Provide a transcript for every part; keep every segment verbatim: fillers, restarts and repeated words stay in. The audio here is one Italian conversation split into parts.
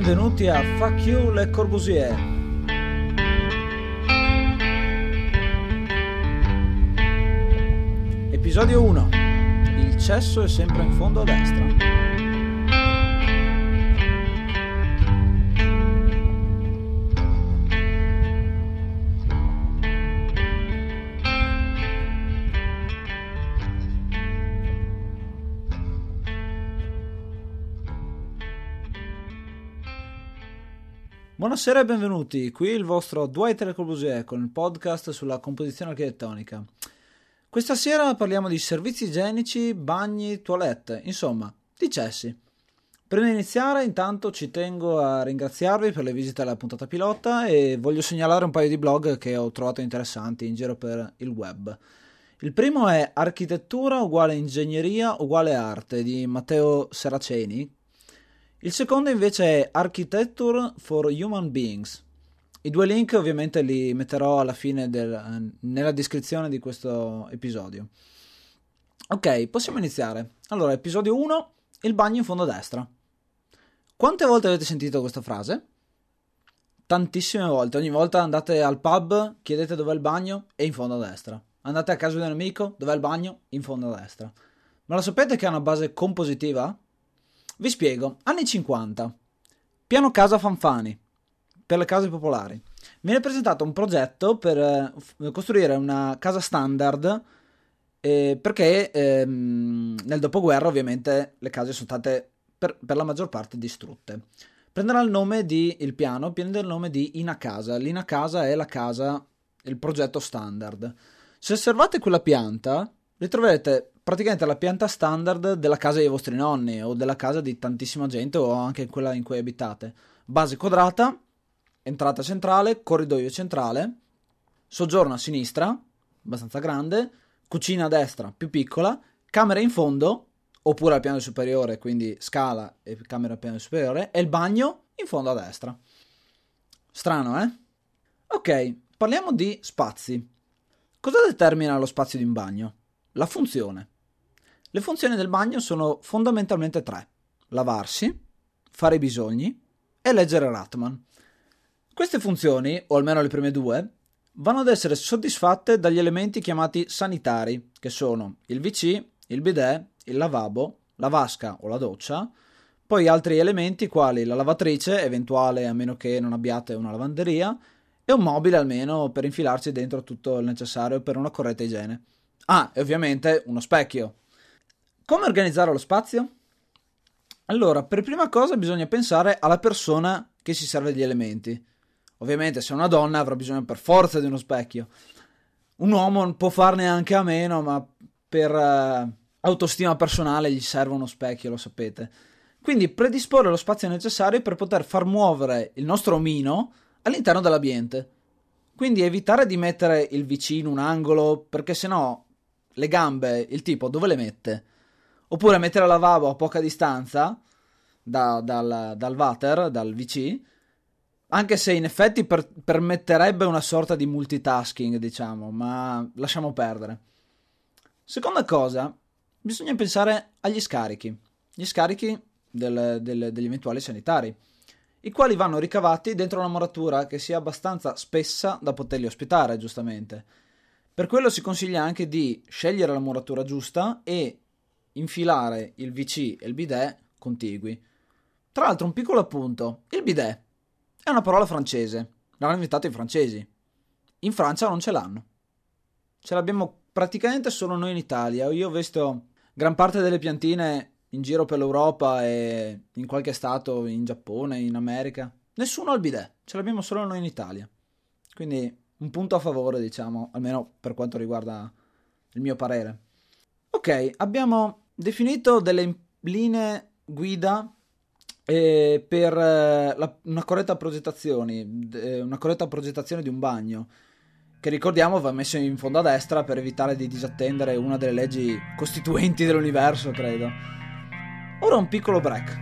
benvenuti a Fuck You Le Corbusier. Episodio uno. Il cesso è sempre in fondo a destra. Buonasera e benvenuti, qui il vostro Dwight Le Corbusier con il podcast sulla composizione architettonica. Questa sera parliamo di servizi igienici, bagni, toilette, insomma, di cessi. Prima di iniziare, intanto ci tengo a ringraziarvi per le visite alla puntata pilota e voglio segnalare un paio di blog che ho trovato interessanti in giro per il web. Il primo è Architettura uguale ingegneria uguale arte di Matteo Seraceni. Il secondo invece è Architecture for Human Beings. I due link ovviamente li metterò alla fine del, nella descrizione di questo episodio. Ok, possiamo iniziare. Allora, episodio uno, il bagno in fondo a destra. Quante volte avete sentito questa frase? Tantissime volte. Ogni volta andate al pub, chiedete dov'è il bagno, è in fondo a destra. Andate a casa di un amico, dov'è il bagno? In fondo a destra. Ma lo sapete che ha una base compositiva? Vi spiego. Anni cinquanta. Piano casa Fanfani. Per le case popolari. Viene presentato un progetto per eh, costruire una casa standard eh, perché ehm, nel dopoguerra ovviamente le case sono state per, per la maggior parte distrutte. Prenderà il nome di, il piano prende il nome di Ina Casa. L'Ina Casa è la casa, il progetto standard. Se osservate quella pianta, ritroverete praticamente la pianta standard della casa dei vostri nonni o della casa di tantissima gente o anche quella in cui abitate. Base quadrata, entrata centrale, corridoio centrale, soggiorno a sinistra, abbastanza grande, cucina a destra, più piccola, camera in fondo, oppure al piano superiore, quindi scala e camera al piano superiore, e il bagno in fondo a destra. Strano, eh? Ok, parliamo di spazi. Cosa determina lo spazio di un bagno? La funzione. Le funzioni del bagno sono fondamentalmente tre: lavarsi, fare i bisogni e leggere Ratman. Queste funzioni, o almeno le prime due, vanno ad essere soddisfatte dagli elementi chiamati sanitari, che sono il vu ci, il bidet, il lavabo, la vasca o la doccia, poi altri elementi quali la lavatrice, eventuale a meno che non abbiate una lavanderia, e un mobile almeno per infilarci dentro tutto il necessario per una corretta igiene. Ah, e ovviamente uno specchio. Come organizzare lo spazio? Allora, per prima cosa bisogna pensare alla persona che si serve degli elementi. Ovviamente se è una donna avrà bisogno per forza di uno specchio. Un uomo può farne anche a meno, ma per uh, autostima personale gli serve uno specchio, lo sapete. Quindi predisporre lo spazio necessario per poter far muovere il nostro omino all'interno dell'ambiente. Quindi evitare di mettere il vu ci in un angolo, perché sennò le gambe il tipo dove le mette? Oppure mettere il lavabo a poca distanza da, dal, dal water, dal vu ci, anche se in effetti per, permetterebbe una sorta di multitasking, diciamo, ma lasciamo perdere. Seconda cosa, bisogna pensare agli scarichi, gli scarichi del, del, degli eventuali sanitari, i quali vanno ricavati dentro una muratura che sia abbastanza spessa da poterli ospitare, giustamente. Per quello si consiglia anche di scegliere la muratura giusta e infilare il vu ci e il bidet contigui. Tra l'altro, un piccolo appunto: il bidet è una parola francese, l'hanno inventato i francesi. In Francia non ce l'hanno. Ce l'abbiamo praticamente solo noi in Italia. Io ho visto gran parte delle piantine in giro per l'Europa e in qualche stato in Giappone, in America. Nessuno ha il bidet, ce l'abbiamo solo noi in Italia. Quindi un punto a favore, diciamo, almeno per quanto riguarda il mio parere. Ok, abbiamo definito delle linee guida eh, per eh, la, una corretta progettazione, eh, una corretta progettazione di un bagno, che ricordiamo va messo in fondo a destra per evitare di disattendere una delle leggi costituenti dell'universo, credo. Ora un piccolo break.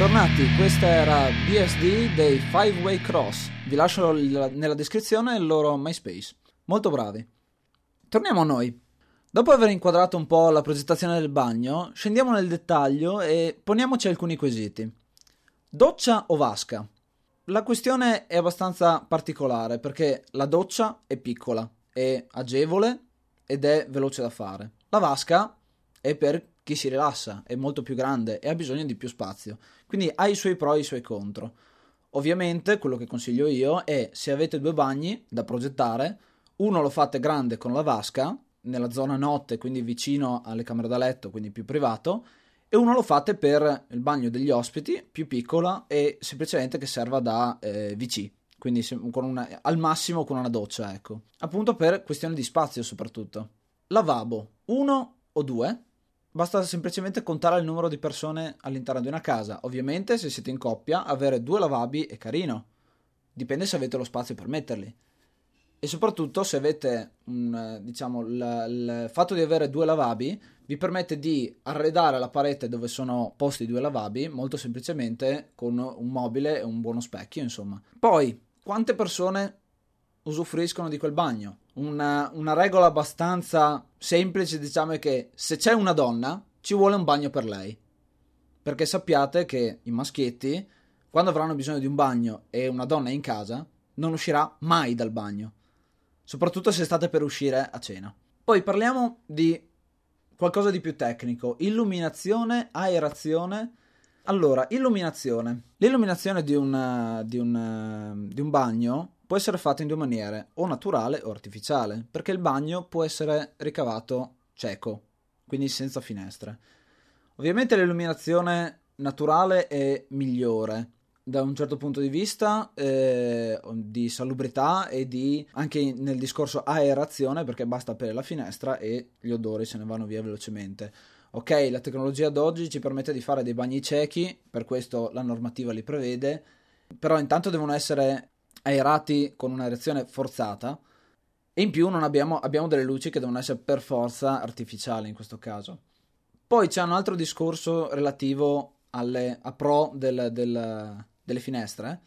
Bentornati, questa era B S D dei Five Way Cross. Vi lascio il, nella descrizione il loro MySpace. Molto bravi. Torniamo a noi. Dopo aver inquadrato un po' la progettazione del bagno, scendiamo nel dettaglio e poniamoci alcuni quesiti. Doccia o vasca? La questione è abbastanza particolare perché la doccia è piccola, è agevole ed è veloce da fare. La vasca è per chi si rilassa, è molto più grande e ha bisogno di più spazio, quindi ha i suoi pro e i suoi contro. Ovviamente quello che consiglio io è, se avete due bagni da progettare, uno lo fate grande con la vasca nella zona notte, quindi vicino alle camere da letto, quindi più privato, e uno lo fate per il bagno degli ospiti, più piccola e semplicemente che serva da eh, V C, quindi con una, al massimo con una doccia, ecco, appunto per questione di spazio soprattutto. Lavabo, uno o due? Basta semplicemente contare il numero di persone all'interno di una casa. Ovviamente, se siete in coppia, avere due lavabi è carino. Dipende se avete lo spazio per metterli. E soprattutto se avete, un, diciamo, l- il fatto di avere due lavabi vi permette di arredare la parete dove sono posti i due lavabbi molto semplicemente con un mobile e un buono specchio, insomma. Poi, quante persone usufruiscono di quel bagno? Una, una regola abbastanza semplice, diciamo, è che se c'è una donna ci vuole un bagno per lei, perché sappiate che i maschietti, quando avranno bisogno di un bagno e una donna è in casa, non uscirà mai dal bagno, soprattutto se state per uscire a cena. Poi parliamo di qualcosa di più tecnico: illuminazione, aerazione. Allora, illuminazione. L'illuminazione di un, di un, di un bagno può essere fatta in due maniere, o naturale o artificiale, perché il bagno può essere ricavato cieco, quindi senza finestre. Ovviamente l'illuminazione naturale è migliore da un certo punto di vista, eh, di salubrità e di anche nel discorso aerazione, perché basta aprire la finestra e gli odori se ne vanno via velocemente. Ok, la tecnologia d'oggi ci permette di fare dei bagni ciechi, per questo la normativa li prevede, però intanto devono essere aerati con un'aerazione forzata e in più non abbiamo, abbiamo delle luci che devono essere per forza artificiali in questo caso. Poi c'è un altro discorso relativo alle, a pro del, del, delle finestre,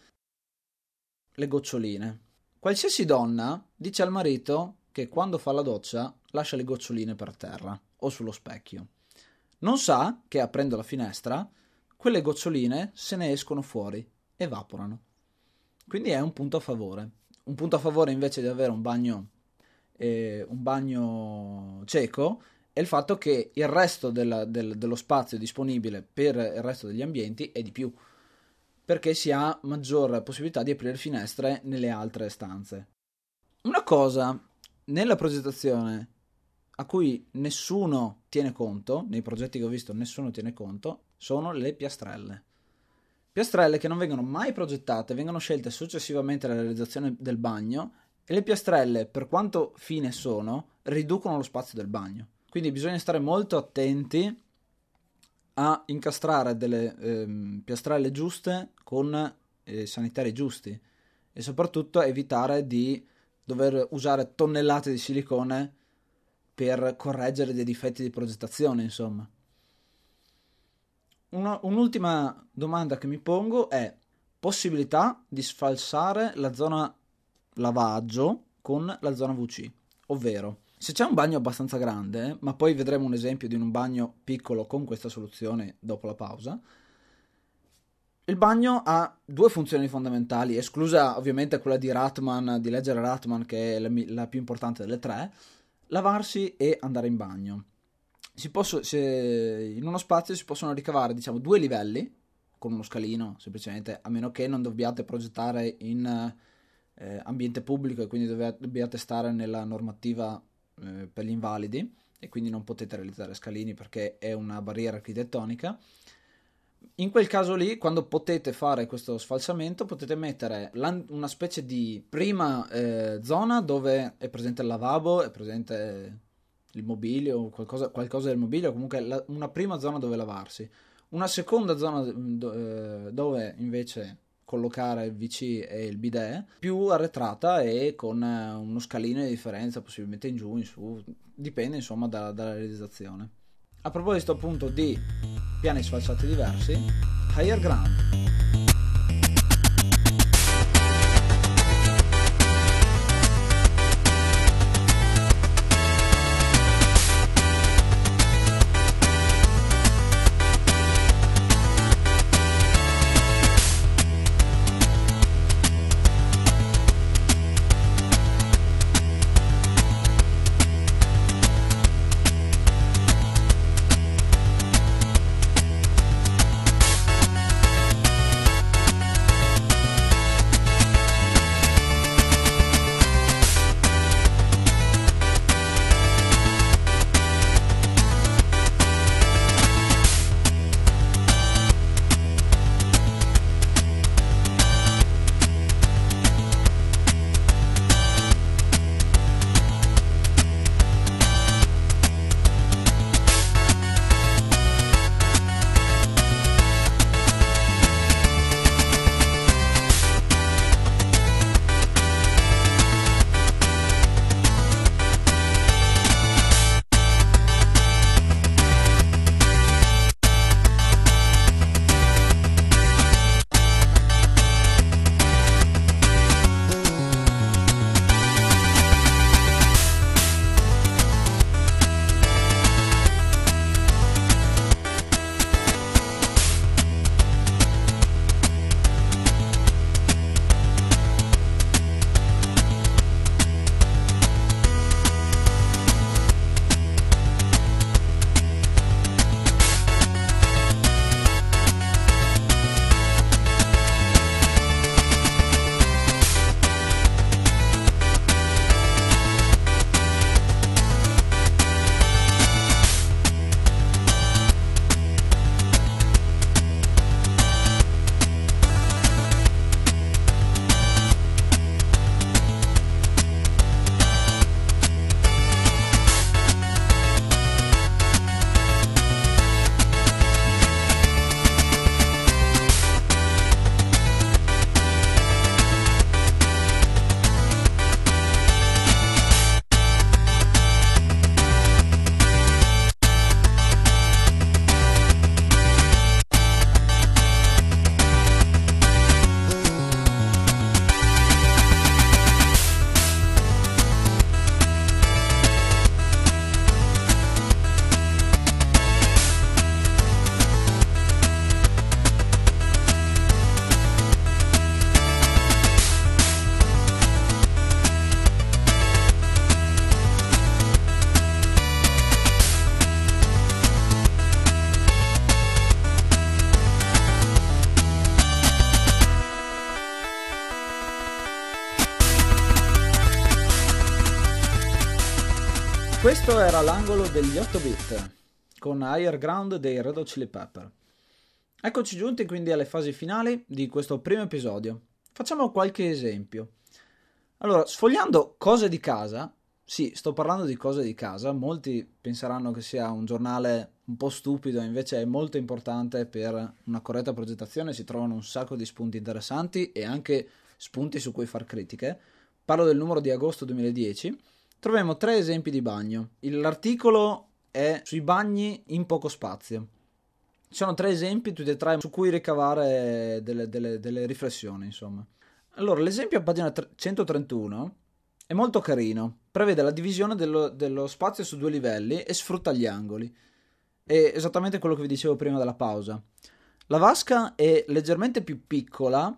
le goccioline. Qualsiasi donna dice al marito che quando fa la doccia lascia le goccioline per terra o sullo specchio. Non sa che aprendo la finestra quelle goccioline se ne escono fuori, evaporano. Quindi è un punto a favore. Un punto a favore invece di avere un bagno, eh, un bagno cieco è il fatto che il resto del, del, dello spazio disponibile per il resto degli ambienti è di più, perché si ha maggior possibilità di aprire finestre nelle altre stanze. Una cosa nella progettazione a cui nessuno tiene conto, nei progetti che ho visto nessuno tiene conto, sono le piastrelle. Piastrelle che non vengono mai progettate, vengono scelte successivamente alla realizzazione del bagno, e le piastrelle, per quanto fine sono, riducono lo spazio del bagno. Quindi bisogna stare molto attenti a incastrare delle ehm, piastrelle giuste con eh, sanitari giusti e soprattutto evitare di dover usare tonnellate di silicone per correggere dei difetti di progettazione, insomma. Una, un'ultima domanda che mi pongo è: possibilità di sfalsare la zona lavaggio con la zona V C, ovvero se c'è un bagno abbastanza grande, ma poi vedremo un esempio di un bagno piccolo con questa soluzione dopo la pausa. Il bagno ha due funzioni fondamentali, esclusa ovviamente quella di Ratman, di leggere Ratman, che è la, la più importante delle tre: lavarsi e andare in bagno. Si posso, se in uno spazio si possono ricavare, diciamo, due livelli con uno scalino, semplicemente, a meno che non dobbiate progettare in eh, ambiente pubblico e quindi dove, dobbiate stare nella normativa eh, per gli invalidi e quindi non potete realizzare scalini perché è una barriera architettonica. In quel caso lì, quando potete fare questo sfalsamento, potete mettere una specie di prima eh, zona dove è presente il lavabo, è presente il mobilio, qualcosa, qualcosa del mobilio, comunque la, una prima zona dove lavarsi, una seconda zona do, dove invece collocare il V C e il bidet, più arretrata e con uno scalino di differenza, possibilmente in giù, in su, dipende insomma da, dalla realizzazione. A proposito appunto di piani sfalsati diversi, Higher Ground. Questo era l'angolo degli otto bit con Higher Ground dei Red Hot Chili Pepper. Eccoci giunti quindi alle fasi finali di questo primo episodio. Facciamo qualche esempio. Allora, sfogliando cose di casa, sì, sto parlando di cose di casa, molti penseranno che sia un giornale un po' stupido, invece è molto importante per una corretta progettazione, si trovano un sacco di spunti interessanti e anche spunti su cui far critiche. Parlo del numero di agosto duemiladieci. Troviamo tre esempi di bagno. L'articolo è sui bagni in poco spazio. Ci sono tre esempi, tutti e tre, su cui ricavare delle, delle, delle riflessioni, insomma. Allora, l'esempio a pagina centotrentuno è molto carino. Prevede la divisione dello, dello spazio su due livelli e sfrutta gli angoli. È esattamente quello che vi dicevo prima della pausa. La vasca è leggermente più piccola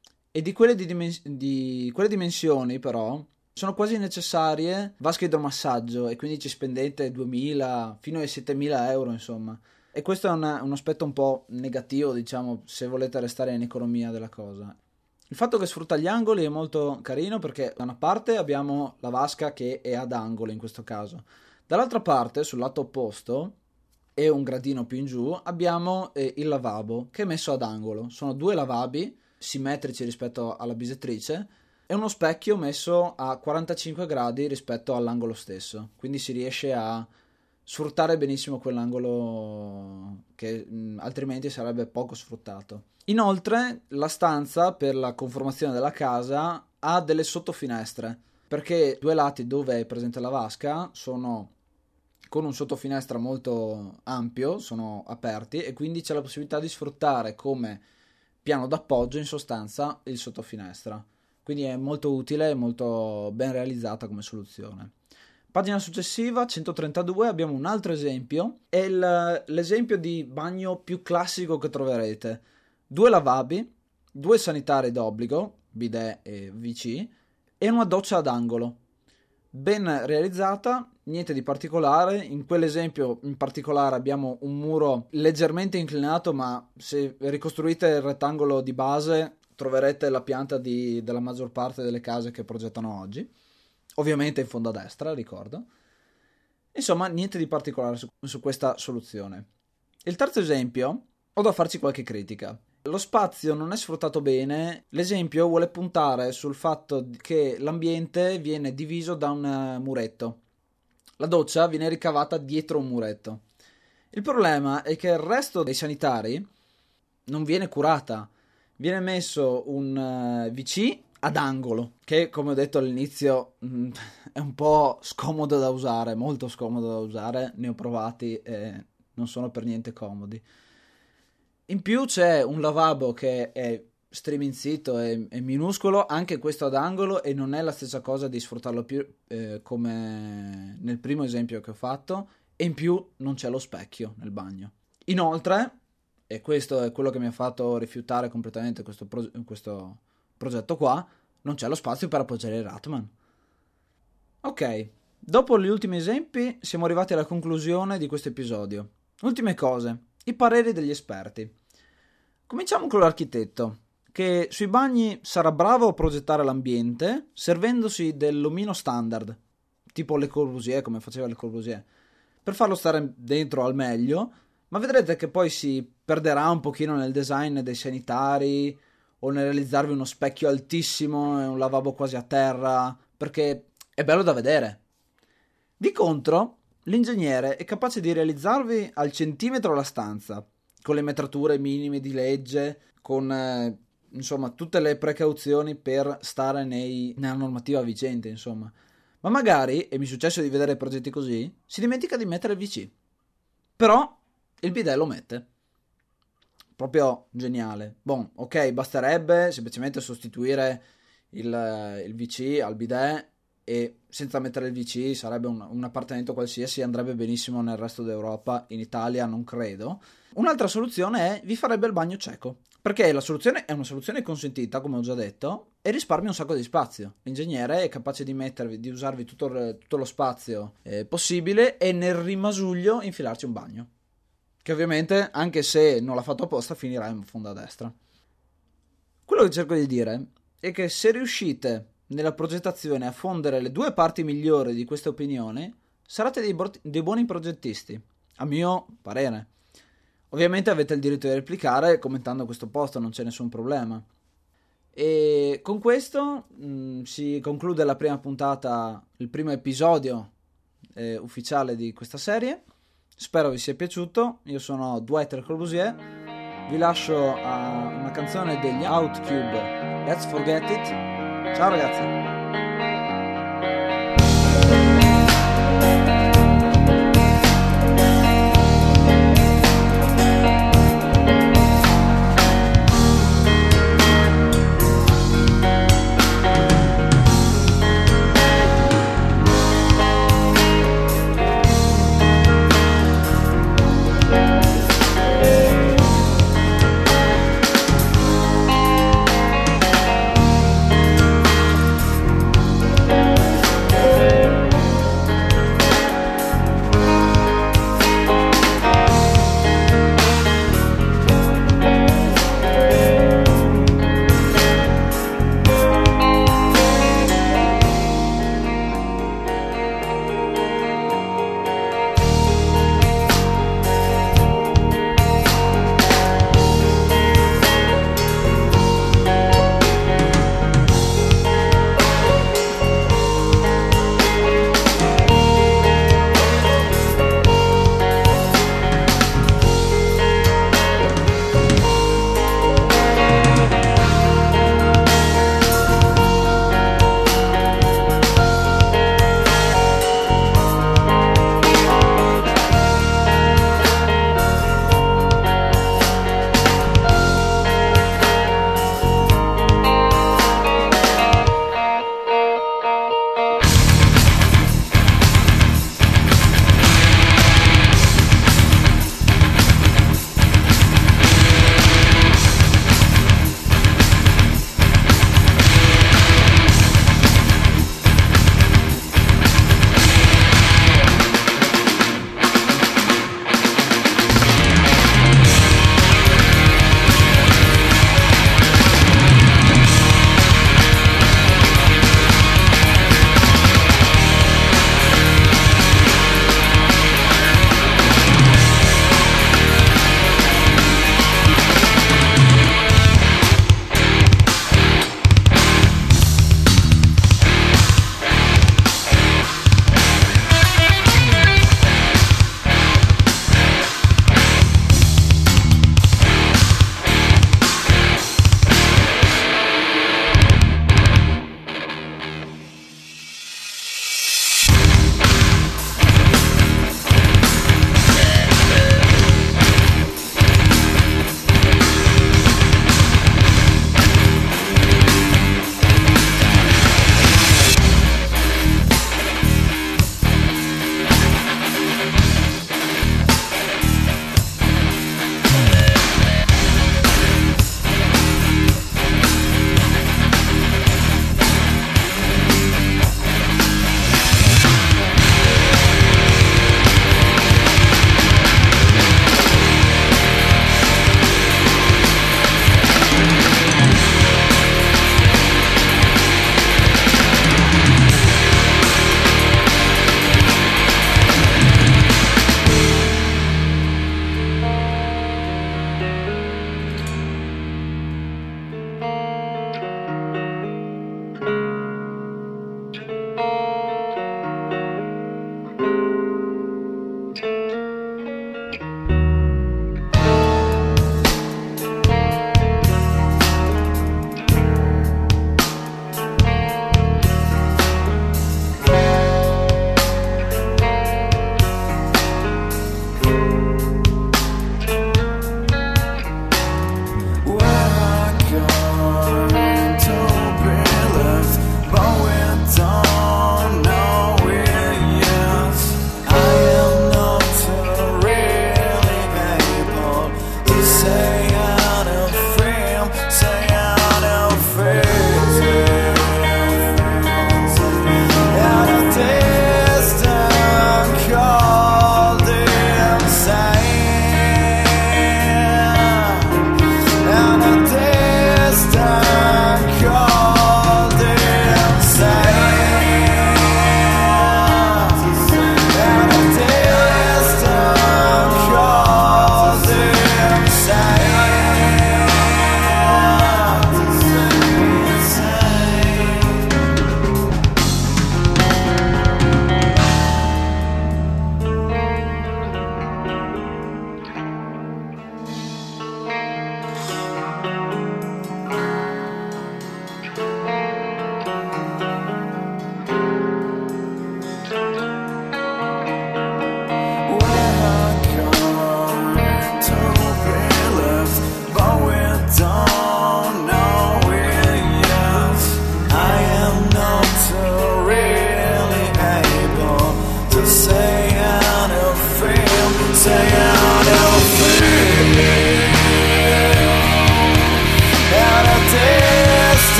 e di quelle, di dimens- di quelle dimensioni, però, sono quasi necessarie vasche idromassaggio e quindi ci spendete duemila fino ai settemila euro, insomma. E questo è una, un aspetto un po' negativo, diciamo, se volete restare in economia della cosa. Il fatto che sfrutta gli angoli è molto carino perché da una parte abbiamo la vasca che è ad angolo in questo caso. Dall'altra parte, sul lato opposto, e un gradino più in giù, abbiamo eh, il lavabo che è messo ad angolo. Sono due lavabi simmetrici rispetto alla bisettrice e uno specchio messo a quarantacinque gradi rispetto all'angolo stesso, quindi si riesce a sfruttare benissimo quell'angolo che mh, altrimenti sarebbe poco sfruttato. Inoltre la stanza, per la conformazione della casa, ha delle sottofinestre, perché due lati dove è presente la vasca sono con un sottofinestra molto ampio, sono aperti e quindi c'è la possibilità di sfruttare come piano d'appoggio in sostanza il sottofinestra. Quindi è molto utile e molto ben realizzata come soluzione. Pagina successiva, centotrentadue, abbiamo un altro esempio. È il, l'esempio di bagno più classico che troverete. Due lavabbi, due sanitari d'obbligo, bidet e V C, e una doccia ad angolo. Ben realizzata, niente di particolare. In quell'esempio in particolare abbiamo un muro leggermente inclinato, ma se ricostruite il rettangolo di base troverete la pianta di, della maggior parte delle case che progettano oggi, ovviamente in fondo a destra, ricordo. Insomma, niente di particolare su, su questa soluzione. Il terzo esempio, ho da farci qualche critica. Lo spazio non è sfruttato bene. L'esempio vuole puntare sul fatto che l'ambiente viene diviso da un muretto. La doccia viene ricavata dietro un muretto. Il problema è che il resto dei sanitari non viene curata. Viene messo un V C ad angolo, che come ho detto all'inizio mh, è un po' scomodo da usare, molto scomodo da usare, ne ho provati e non sono per niente comodi. In più c'è un lavabo che è striminzito e è minuscolo, anche questo ad angolo, e non è la stessa cosa di sfruttarlo più eh, come nel primo esempio che ho fatto, e in più non c'è lo specchio nel bagno. Inoltre, e questo è quello che mi ha fatto rifiutare completamente questo, pro- questo progetto qua, non c'è lo spazio per appoggiare il Ratman. Ok, dopo gli ultimi esempi siamo arrivati alla conclusione di questo episodio. Ultime cose, i pareri degli esperti. Cominciamo con l'architetto, che sui bagni sarà bravo a progettare l'ambiente servendosi dell'omino standard, tipo Le Corbusier, come faceva Le Corbusier, per farlo stare dentro al meglio, ma vedrete che poi si perderà un pochino nel design dei sanitari o nel realizzarvi uno specchio altissimo e un lavabo quasi a terra, perché è bello da vedere. Di contro, l'ingegnere è capace di realizzarvi al centimetro la stanza, con le metrature minime di legge, con eh, insomma tutte le precauzioni per stare nei, nella normativa vigente, insomma. Ma magari, e mi è successo di vedere progetti così, si dimentica di mettere il V C. Però il bidet lo mette. Proprio geniale. Bon, ok, basterebbe semplicemente sostituire il, il V C al bidet e senza mettere il V C sarebbe un, un appartamento qualsiasi, andrebbe benissimo nel resto d'Europa, in Italia non credo. Un'altra soluzione è vi farebbe il bagno cieco, perché la soluzione è una soluzione consentita, come ho già detto, e risparmia un sacco di spazio. L'ingegnere è capace di mettervi, di usarvi tutto, tutto lo spazio eh, possibile e nel rimasuglio infilarci un bagno, che ovviamente, anche se non l'ha fatto apposta, finirà in fondo a destra. Quello che cerco di dire è che se riuscite nella progettazione a fondere le due parti migliori di queste opinioni, sarete dei, bro- dei buoni progettisti, a mio parere. Ovviamente avete il diritto di replicare commentando questo post, non c'è nessun problema. E con questo mh, si conclude la prima puntata, il primo episodio eh, ufficiale di questa serie. Spero vi sia piaciuto. Io sono Dwight Le Corbusier. Vi lascio a una canzone degli Outcube, Let's Forget It. Ciao ragazzi.